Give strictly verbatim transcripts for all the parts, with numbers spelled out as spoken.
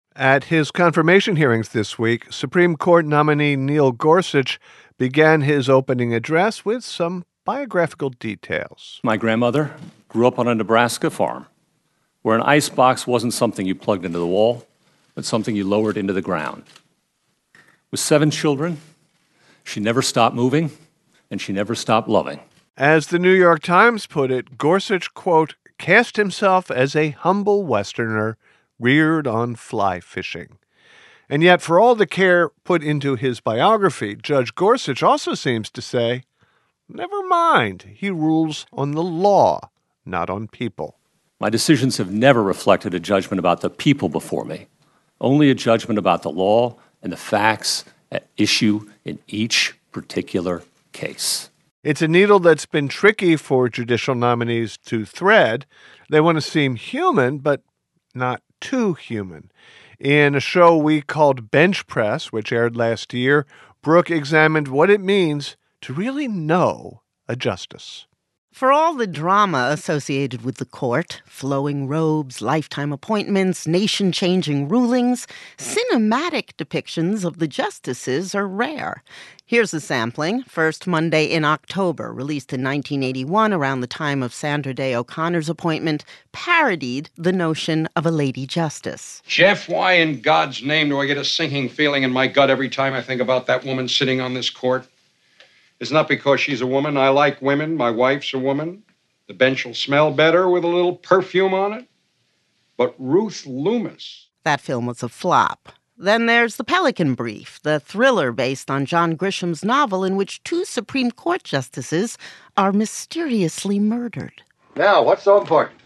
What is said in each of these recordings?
At his confirmation hearings this week, Supreme Court nominee Neil Gorsuch began his opening address with some biographical details. My grandmother grew up on a Nebraska farm where an ice box wasn't something you plugged into the wall, but something you lowered into the ground. With seven children, she never stopped moving, and she never stopped loving. As the New York Times put it, Gorsuch, quote, cast himself as a humble Westerner reared on fly fishing. And yet, for all the care put into his biography, Judge Gorsuch also seems to say, never mind, he rules on the law, not on people. My decisions have never reflected a judgment about the people before me, only a judgment about the law and the facts at issue in each particular case. It's a needle that's been tricky for judicial nominees to thread. They want to seem human, but not too human. In a show we called Bench Press, which aired last year, Brooke examined what it means to really know a justice. For all the drama associated with the court, flowing robes, lifetime appointments, nation-changing rulings, cinematic depictions of the justices are rare. Here's a sampling. First Monday in October, released in nineteen eighty-one around the time of Sandra Day O'Connor's appointment, parodied the notion of a lady justice. Jeff, why in God's name do I get a sinking feeling in my gut every time I think about that woman sitting on this court? It's not because she's a woman. I like women. My wife's a woman. The bench will smell better with a little perfume on it. But Ruth Loomis. That film was a flop. Then there's The Pelican Brief, the thriller based on John Grisham's novel in which two Supreme Court justices are mysteriously murdered. Now, what's so important?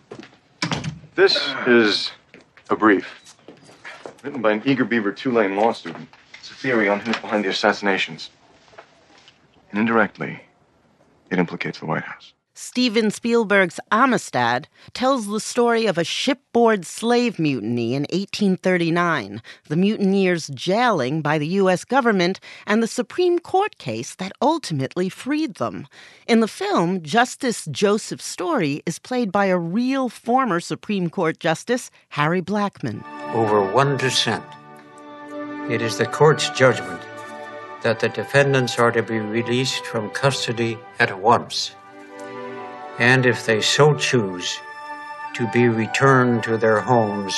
This is a brief written by an eager beaver Tulane law student. It's a theory on who's behind the assassinations. And indirectly, it implicates the White House. Steven Spielberg's Amistad tells the story of a shipboard slave mutiny in eighteen thirty-nine, the mutineers jailing by the U S government, and the Supreme Court case that ultimately freed them. In the film, Justice Joseph Story is played by a real former Supreme Court Justice, Harry Blackmun. Over one dissent. It is the court's judgment that the defendants are to be released from custody at once, and if they so choose, to be returned to their homes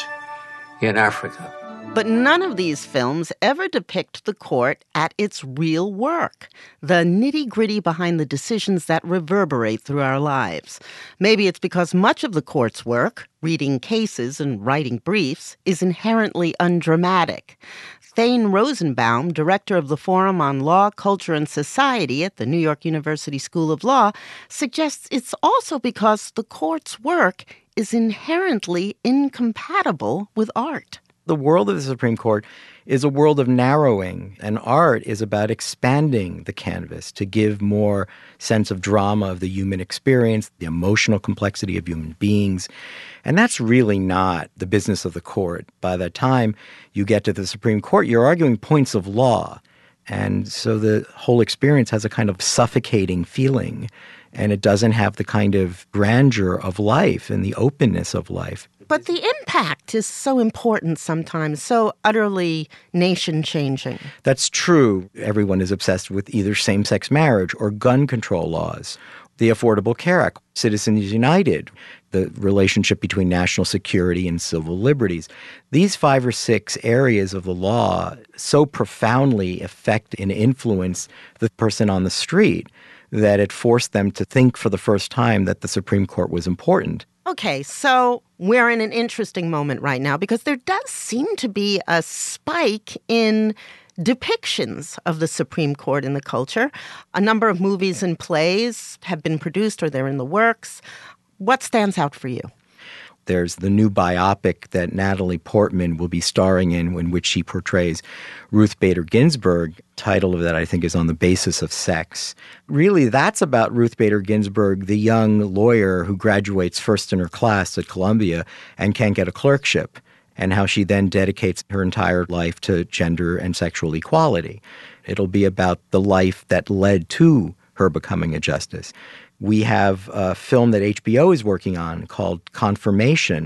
in Africa. But none of these films ever depict the court at its real work, the nitty-gritty behind the decisions that reverberate through our lives. Maybe it's because much of the court's work, reading cases and writing briefs, is inherently undramatic. Thane Rosenbaum, director of the Forum on Law, Culture, and Society at the New York University School of Law, suggests it's also because the court's work is inherently incompatible with art. The world of the Supreme Court is a world of narrowing, and art is about expanding the canvas to give more sense of drama of the human experience, the emotional complexity of human beings. And that's really not the business of the court. By the time you get to the Supreme Court, you're arguing points of law. And so the whole experience has a kind of suffocating feeling, and it doesn't have the kind of grandeur of life and the openness of life. But the impact is so important sometimes, so utterly nation-changing. That's true. Everyone is obsessed with either same-sex marriage or gun control laws, the Affordable Care Act, Citizens United, the relationship between national security and civil liberties. These five or six areas of the law so profoundly affect and influence the person on the street that it forced them to think for the first time that the Supreme Court was important. Okay, so we're in an interesting moment right now because there does seem to be a spike in depictions of the Supreme Court in the culture. A number of movies and plays have been produced or they're in the works. What stands out for you? There's the new biopic that Natalie Portman will be starring in, in which she portrays Ruth Bader Ginsburg. Title of that, I think, is On the Basis of Sex. Really, that's about Ruth Bader Ginsburg, the young lawyer who graduates first in her class at Columbia and can't get a clerkship, and how she then dedicates her entire life to gender and sexual equality. It'll be about the life that led to her becoming a justice. We have a film that H B O is working on called Confirmation,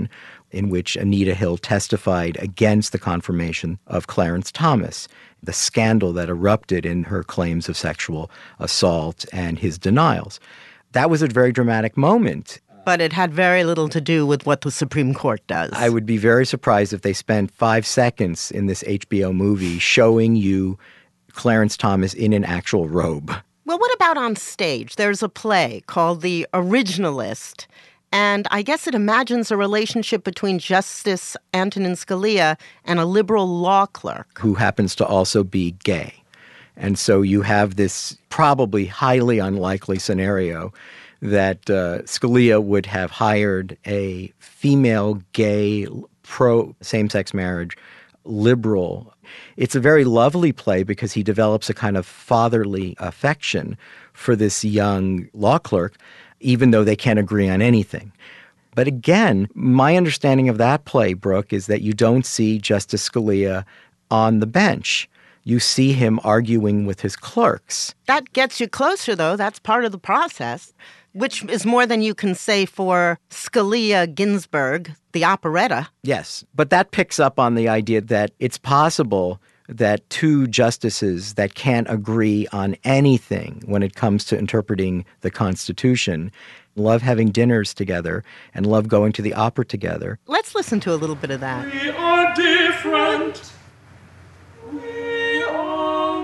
in which Anita Hill testified against the confirmation of Clarence Thomas, the scandal that erupted in her claims of sexual assault and his denials. That was a very dramatic moment. But it had very little to do with what the Supreme Court does. I would be very surprised if they spent five seconds in this H B O movie showing you Clarence Thomas in an actual robe. Well, what about on stage? There's a play called The Originalist, and I guess it imagines a relationship between Justice Antonin Scalia and a liberal law clerk. Who happens to also be gay. And so you have this probably highly unlikely scenario that uh, Scalia would have hired a female gay pro-same-sex marriage liberal. It's a very lovely play because he develops a kind of fatherly affection for this young law clerk, even though they can't agree on anything. But again, my understanding of that play, Brooke, is that you don't see Justice Scalia on the bench. You see him arguing with his clerks. That gets you closer, though. That's part of the process, which is more than you can say for Scalia Ginsburg, the operetta. Yes, but that picks up on the idea that it's possible that two justices that can't agree on anything when it comes to interpreting the Constitution love having dinners together and love going to the opera together. Let's listen to a little bit of that. We are different. We are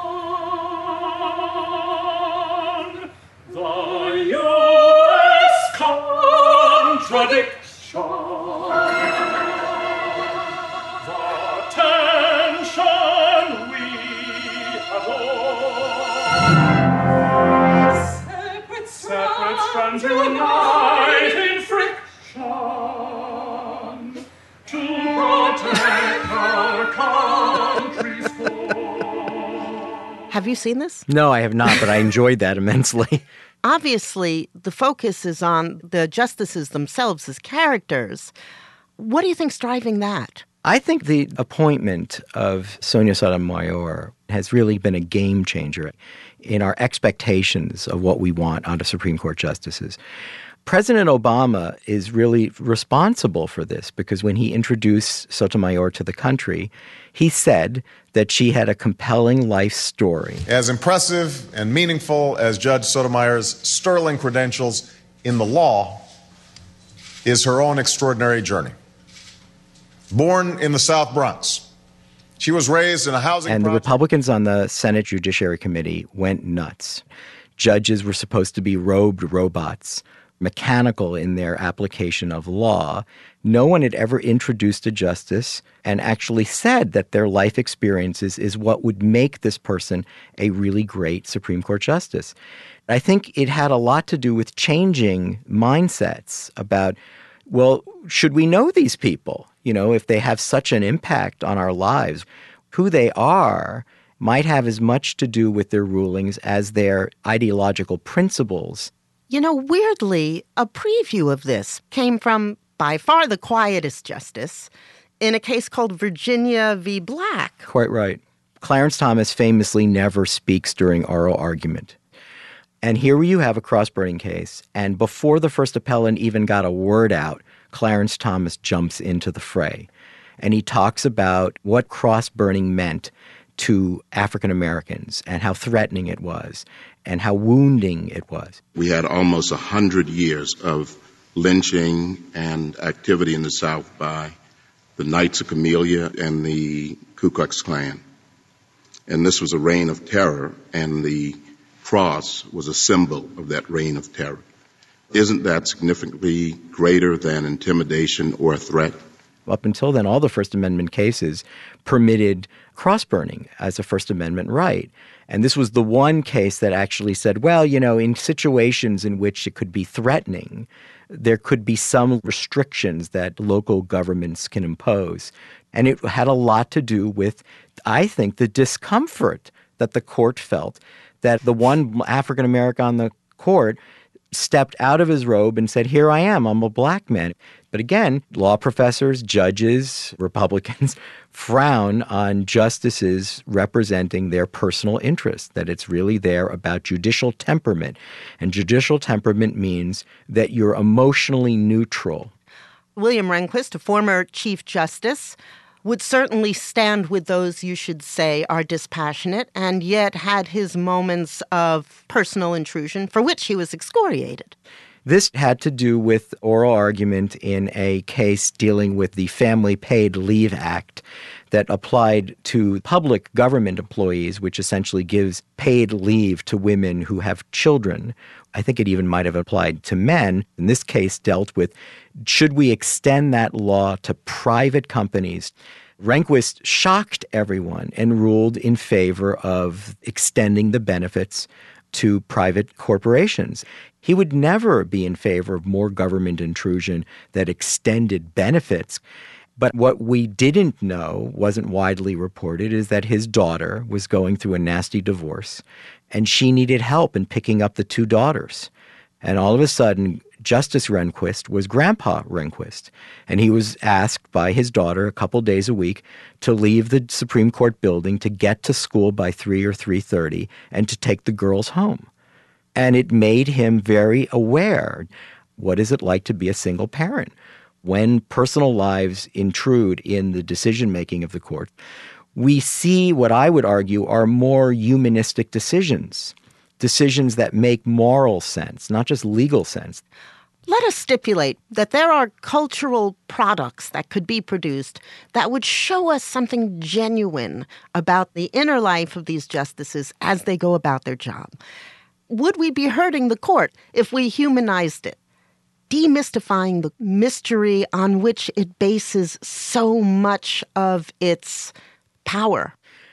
one. The U S contradiction. The tension we adore. Separate strands, strands unite in friction to protect our country's core. Have you seen this? No, I have not, but I enjoyed that immensely. Obviously, the focus is on the justices themselves as characters. What do you think's driving that? I think the appointment of Sonia Sotomayor has really been a game changer in our expectations of what we want out of Supreme Court justices. President Obama is really responsible for this because when he introduced Sotomayor to the country, he said that she had a compelling life story. As impressive and meaningful as Judge Sotomayor's sterling credentials in the law is her own extraordinary journey. Born in the South Bronx, she was raised in a housing And the project. Republicans on the Senate Judiciary Committee went nuts. Judges were supposed to be robed robots, mechanical in their application of law. No one had ever introduced a justice and actually said that their life experiences is what would make this person a really great Supreme Court justice. I think it had a lot to do with changing mindsets about, well, should we know these people? You know, if they have such an impact on our lives, who they are might have as much to do with their rulings as their ideological principles. You know, weirdly, a preview of this came from by far the quietest justice in a case called Virginia v. Black. Quite right. Clarence Thomas famously never speaks during oral argument. And here you have a cross-burning case, and before the first appellant even got a word out, Clarence Thomas jumps into the fray. And he talks about what cross-burning meant to African Americans and how threatening it was and how wounding it was. We had almost one hundred years of lynching and activity in the South by the Knights of Camellia and the Ku Klux Klan. And this was a reign of terror, and the cross was a symbol of that reign of terror. Isn't that significantly greater than intimidation or a threat? Up until then, all the First Amendment cases permitted cross-burning as a First Amendment right. And this was the one case that actually said, well, you know, in situations in which it could be threatening, there could be some restrictions that local governments can impose. And it had a lot to do with, I think, the discomfort that the court felt that the one African American on the court stepped out of his robe and said, here I am, I'm a black man. But again, law professors, judges, Republicans frown on justices representing their personal interests, that it's really there about judicial temperament. And judicial temperament means that you're emotionally neutral. William Rehnquist, a former Chief Justice, would certainly stand with those you should say are dispassionate, and yet had his moments of personal intrusion for which he was excoriated. This had to do with oral argument in a case dealing with the Family Paid Leave Act that applied to public government employees, which essentially gives paid leave to women who have children. I think it even might have applied to men. In this case, dealt with, should we extend that law to private companies? Rehnquist shocked everyone and ruled in favor of extending the benefits to private corporations. He would never be in favor of more government intrusion that extended benefits. But what we didn't know, wasn't widely reported, is that his daughter was going through a nasty divorce, and she needed help in picking up the two daughters. And all of a sudden, Justice Rehnquist was Grandpa Rehnquist, and he was asked by his daughter a couple days a week to leave the Supreme Court building to get to school by three or three thirty and to take the girls home. And it made him very aware, what is it like to be a single parent? When personal lives intrude in the decision-making of the court, we see what I would argue are more humanistic decisions, decisions that make moral sense, not just legal sense. Let us stipulate that there are cultural products that could be produced that would show us something genuine about the inner life of these justices as they go about their job. Would we be hurting the court if we humanized it, demystifying the mystery on which it bases so much of its power?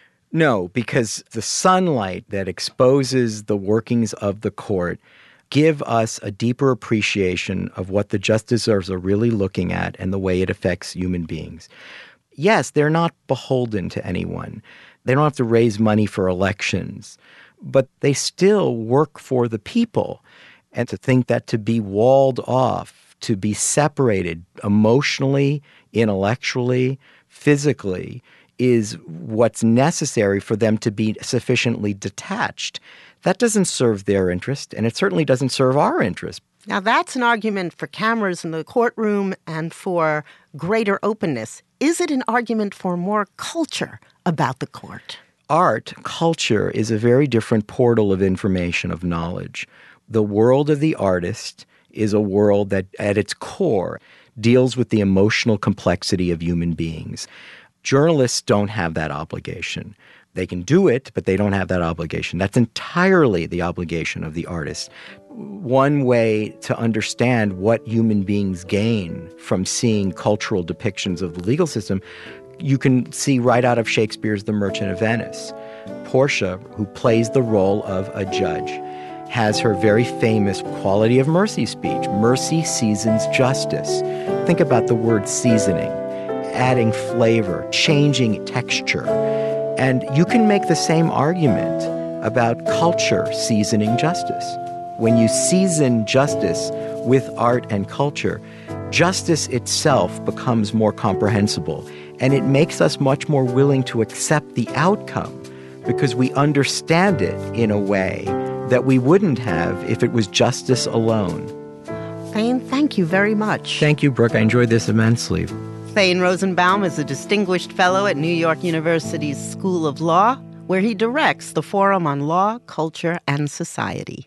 No, because the sunlight that exposes the workings of the court give us a deeper appreciation of what the justices are really looking at and the way it affects human beings. Yes, they're not beholden to anyone. They don't have to raise money for elections, but they still work for the people. And to think that to be walled off, to be separated emotionally, intellectually, physically, is what's necessary for them to be sufficiently detached. That doesn't serve their interest, and it certainly doesn't serve our interest. Now, that's an argument for cameras in the courtroom and for greater openness. Is it an argument for more culture about the court? Art, culture, is a very different portal of information, of knowledge. The world of the artist is a world that, at its core, deals with the emotional complexity of human beings. Journalists don't have that obligation. They can do it, but they don't have that obligation. That's entirely the obligation of the artist. One way to understand what human beings gain from seeing cultural depictions of the legal system, you can see right out of Shakespeare's The Merchant of Venice. Portia, who plays the role of a judge, has her very famous quality of mercy speech. Mercy seasons justice. Think about the word seasoning, adding flavor, changing texture. And you can make the same argument about culture seasoning justice. When you season justice with art and culture, justice itself becomes more comprehensible, and it makes us much more willing to accept the outcome because we understand it in a way that we wouldn't have if it was justice alone. Thane, thank you very much. Thank you, Brooke. I enjoyed this immensely. Thane Rosenbaum is a distinguished fellow at New York University's School of Law, where he directs the Forum on Law, Culture, and Society.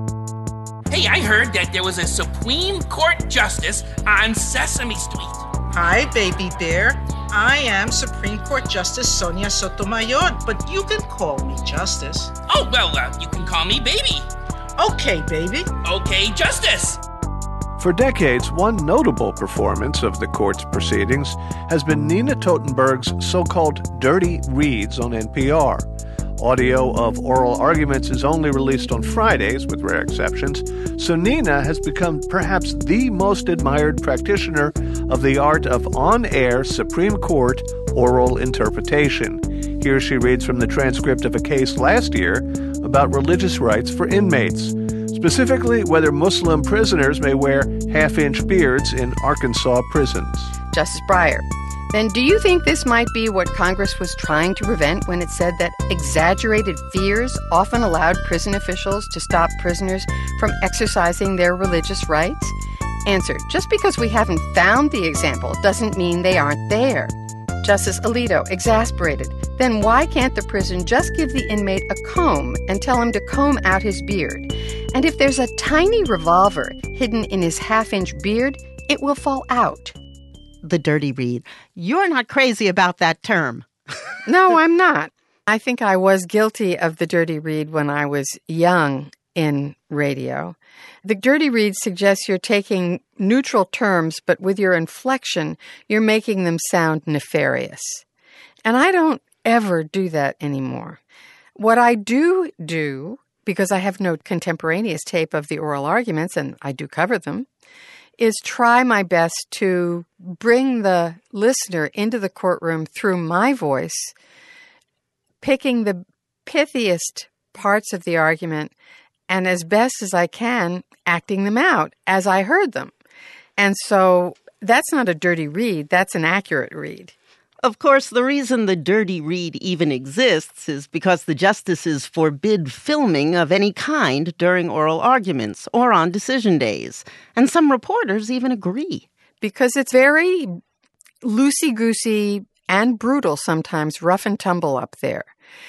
Hey, I heard that there was a Supreme Court justice on Sesame Street. Hi, baby bear. I am Supreme Court Justice Sonia Sotomayor, but you can call me Justice. Oh, well, uh, you can call me Baby. Okay, baby. Okay, Justice. For decades, one notable performance of the court's proceedings has been Nina Totenberg's so-called Dirty Reads on N P R. Audio of oral arguments is only released on Fridays, with rare exceptions, so Nina has become perhaps the most admired practitioner of the art of on-air Supreme Court oral interpretation. Here she reads from the transcript of a case last year about religious rights for inmates, specifically whether Muslim prisoners may wear half-inch beards in Arkansas prisons. Justice Breyer, then do you think this might be what Congress was trying to prevent when it said that exaggerated fears often allowed prison officials to stop prisoners from exercising their religious rights? Answer: just because we haven't found the example doesn't mean they aren't there. Justice Alito, exasperated: then why can't the prison just give the inmate a comb and tell him to comb out his beard? And if there's a tiny revolver hidden in his half-inch beard, it will fall out. The dirty read. You're not crazy about that term. No, I'm not. I think I was guilty of the dirty read when I was young in radio. The dirty read suggests you're taking neutral terms, but with your inflection, you're making them sound nefarious. And I don't ever do that anymore. What I do do, because I have no contemporaneous tape of the oral arguments, and I do cover them, is try my best to bring the listener into the courtroom through my voice, picking the pithiest parts of the argument, and as best as I can, acting them out as I heard them. And so that's not a dirty read, that's an accurate read. Of course, the reason the dirty read even exists is because the justices forbid filming of any kind during oral arguments or on decision days. And some reporters even agree. Because it's very loosey-goosey and brutal sometimes, rough and tumble up there.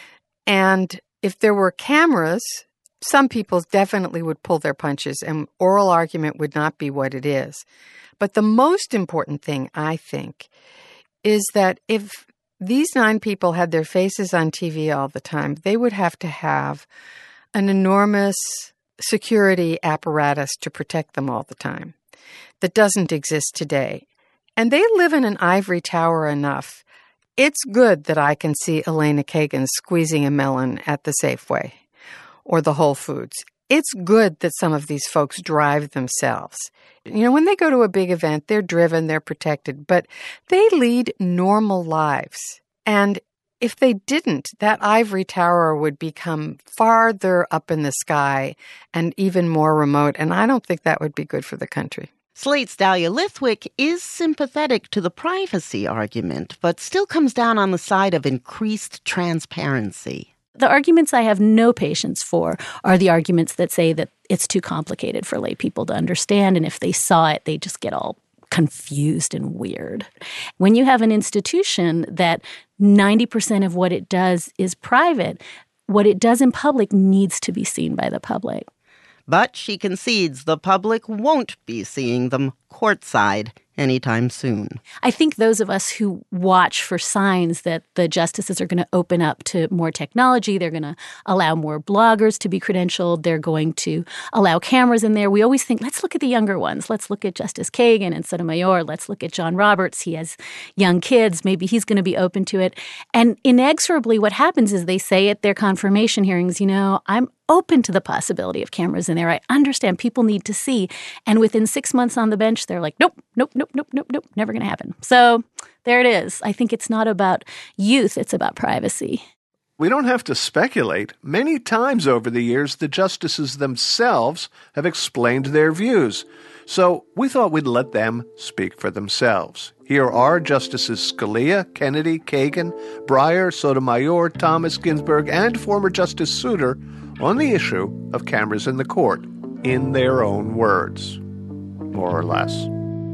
And if there were cameras, some people definitely would pull their punches and oral argument would not be what it is. But the most important thing, I think, is that if these nine people had their faces on T V all the time, they would have to have an enormous security apparatus to protect them all the time that doesn't exist today. And they live in an ivory tower enough. It's good that I can see Elena Kagan squeezing a melon at the Safeway or the Whole Foods. It's good that some of these folks drive themselves. You know, when they go to a big event, they're driven, they're protected, but they lead normal lives. And if they didn't, that ivory tower would become farther up in the sky and even more remote, and I don't think that would be good for the country. Slate's Dahlia Lithwick is sympathetic to the privacy argument, but still comes down on the side of increased transparency. The arguments I have no patience for are the arguments that say that it's too complicated for lay people to understand, and if they saw it, they just get all confused and weird. When you have an institution that ninety percent of what it does is private, what it does in public needs to be seen by the public. But she concedes the public won't be seeing them courtside anytime soon. I think those of us who watch for signs that the justices are going to open up to more technology, they're going to allow more bloggers to be credentialed, they're going to allow cameras in there. We always think, let's look at the younger ones. Let's look at Justice Kagan and Sotomayor. Let's look at John Roberts. He has young kids. Maybe he's going to be open to it. And inexorably what happens is they say at their confirmation hearings, you know, I'm open to the possibility of cameras in there. I understand people need to see. And within six months on the bench, they're like, nope, nope, nope, nope, nope, nope, never going to happen. So there it is. I think it's not about youth. It's about privacy. We don't have to speculate. Many times over the years, the justices themselves have explained their views. So we thought we'd let them speak for themselves. Here are Justices Scalia, Kennedy, Kagan, Breyer, Sotomayor, Thomas, Ginsburg, and former Justice Souter on the issue of cameras in the court, in their own words, more or less.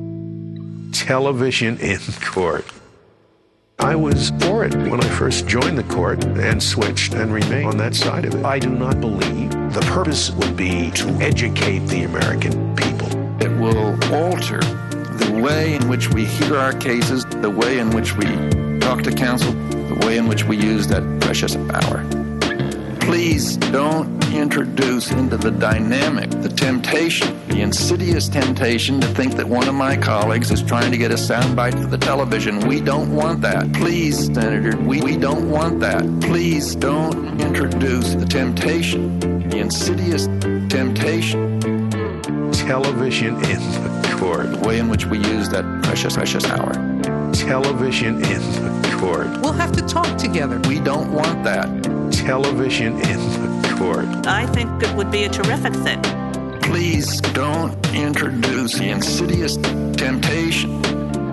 Television in court. I was for it when I first joined the court and switched and remained on that side of it. I do not believe the purpose would be to educate the American people. It will alter the way in which we hear our cases, the way in which we talk to counsel, the way in which we use that precious hour. Please don't introduce into the dynamic the temptation, the insidious temptation to think that one of my colleagues is trying to get a soundbite for the television. We don't want that. Please, Senator, we, we don't want that. Please don't introduce the temptation, the insidious temptation. Television in the court. The way in which we use that precious, precious hour. Television in the court. We'll have to talk together. We don't want that. Television in the court. I think it would be a terrific thing. Please don't introduce the insidious temptation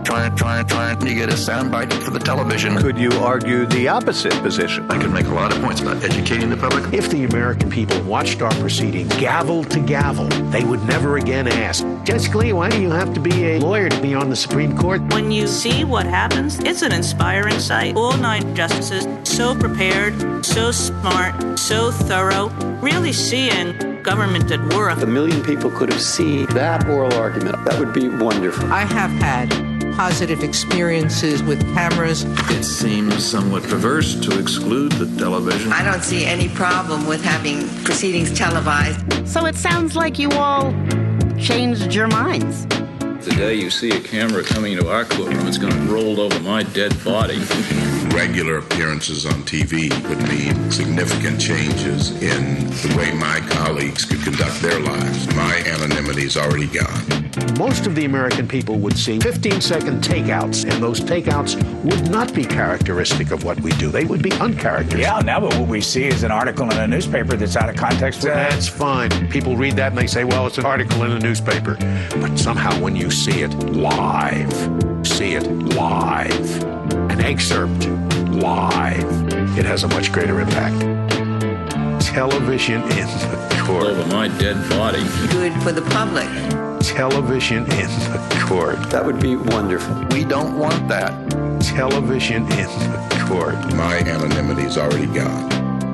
trying, trying, trying to get a soundbite for the television. Could you argue the opposite position? I could make a lot of points about educating the public. If the American people watched our proceedings gavel to gavel, they would never again ask, Judge Scalia, why do you have to be a lawyer to be on the Supreme Court? When you see what happens, it's an inspiring sight. All nine justices, so prepared, so smart, so thorough, really seeing government at work. If a million people could have seen that oral argument, that would be wonderful. I have had positive experiences with cameras. It seems somewhat perverse to exclude the television. I don't see any problem with having proceedings televised. So it sounds like you all changed your minds. The day you see a camera coming into our courtroom, it's going to roll over my dead body. Regular appearances on T V would mean significant changes in the way my colleagues could conduct their lives. My anonymity is already gone. Most of the American people would see fifteen-second takeouts, and those takeouts would not be characteristic of what we do. They would be uncharacteristic. Yeah, now but what we see is an article in a newspaper that's out of context. That's fine. People read that and they say, well, it's an article in a newspaper. But somehow when you see it live, see it live, an excerpt live, it has a much greater impact. Television in the court. Over my dead body. Good for the public. Television in the court. That would be wonderful. We don't want that. Television in the court. My anonymity is already gone.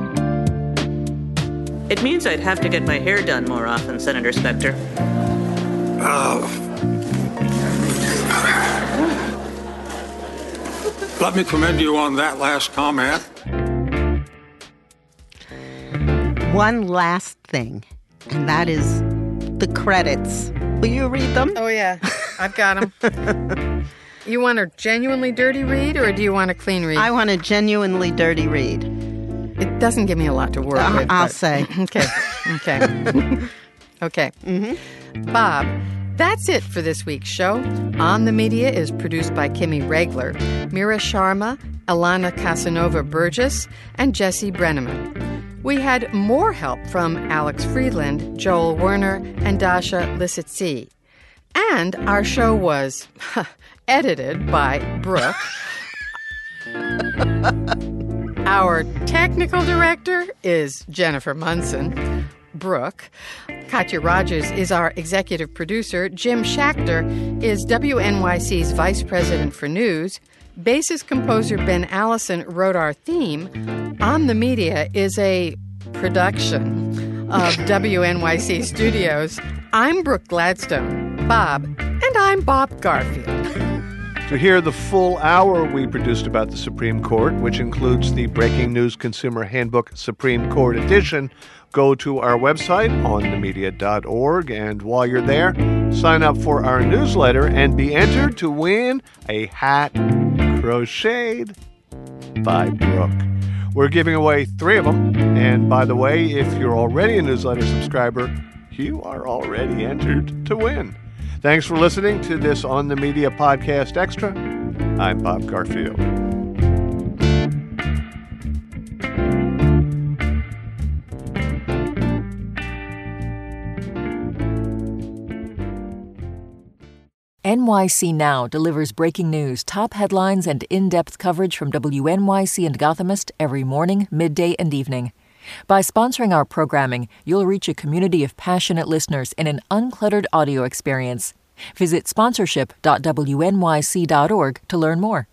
It means I'd have to get my hair done more often, Senator Specter. Oh. Let me commend you on that last comment. One last thing, and that is the credits. Will you read them? Oh, yeah. I've got them. You want a genuinely dirty read, or do you want a clean read? I want a genuinely dirty read. It doesn't give me a lot to work uh, with. I'll but... say. Okay. Okay. Okay. Mm-hmm. Bob, that's it for this week's show. On the Media is produced by Kimmy Regler, Mira Sharma, Alana Casanova Burgess, and Jesse Brenneman. We had more help from Alex Friedland, Joel Werner, and Dasha Lissitsi. And our show was edited by Brooke. Our technical director is Jennifer Munson. Brooke. Katya Rogers is our executive producer. Jim Schachter is W N Y C's vice president for news. Bassist composer Ben Allison wrote our theme. On the Media is a production of W N Y C Studios. I'm Brooke Gladstone. Bob, and I'm Bob Garfield. To hear the full hour we produced about the Supreme Court, which includes the Breaking News Consumer Handbook Supreme Court Edition, go to our website, on the media dot org, and while you're there, sign up for our newsletter and be entered to win a hat crocheted by Brooke. We're giving away three of them, and by the way, if you're already a newsletter subscriber, you are already entered to win. Thanks for listening to this On the Media Podcast Extra. I'm Bob Garfield. N Y C Now delivers breaking news, top headlines, and in-depth coverage from W N Y C and Gothamist every morning, midday, and evening. By sponsoring our programming, you'll reach a community of passionate listeners in an uncluttered audio experience. Visit sponsorship dot W N Y C dot org to learn more.